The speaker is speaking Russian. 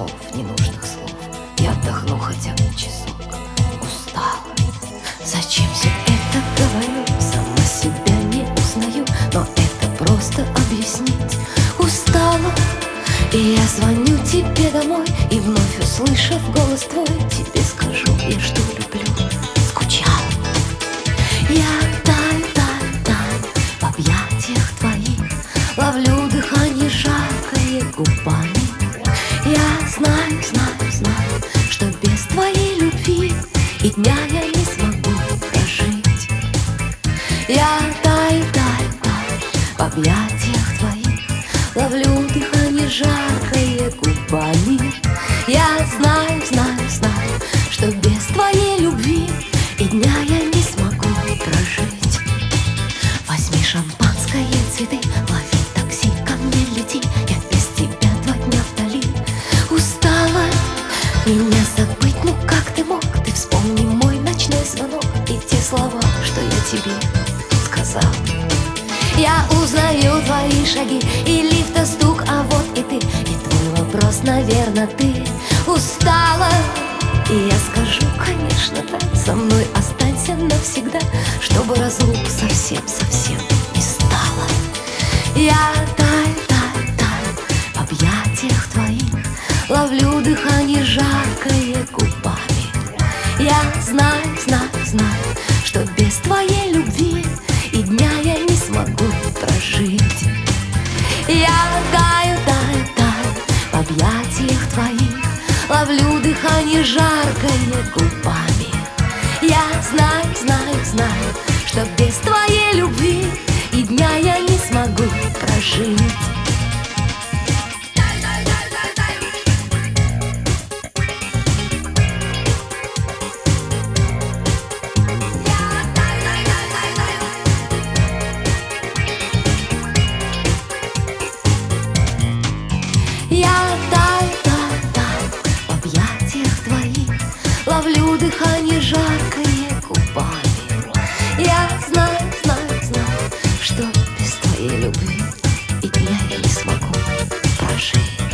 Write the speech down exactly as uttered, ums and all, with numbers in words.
слов, ненужных слов. Я отдохну хотя бы часок. Устала. Зачем все это говорю? Сама себя не узнаю, но это просто объяснить. Устала. И я звоню тебе домой, и вновь, услышав голос твой, тебе скажу я, что люблю. Скучала. Я таю, таю, таю в объятиях твоих, ловлю дыхание жаркое губами. Я знаю, знаю, знаю, что без твоей любви и дня я не смогу прожить. Я таю, таю, таю в объятиях твоих, ловлю дыхание жаркое губами. Я знаю, знаю, знаю, что без твоей любви и дня я не смогу прожить. Возьми шампанское, цветы, лови такси, ко мне лети. Я без тебя два дня вдали. Устала меня забыть, ну как ты мог? Ты вспомни мой ночной звонок и те слова, что я тебе сказал. Я узнаю твои шаги и лифта стук, а вот и ты. И твой вопрос, наверное, ты устала. И я скажу, конечно, да, со мной останься навсегда, чтобы разлук совсем-совсем не стало. Я таю, таю, таю в объятиях твоих, ловлю дыхание жаркое губами. Я знаю, знаю, знаю, что без твоей любви и дня я не смогу прожить. Я таю, таю, таю в объятиях твоих, ловлю дыхание жаркое губами. Я знаю, знаю, знаю, что без твоей любви и дня я не смогу прожить. Я таю, таю, таю в объятиях твоих, ловлю дыхание жаркое губами. Я знаю, знаю, знаю, что без твоей любви и дня я не смогу прожить.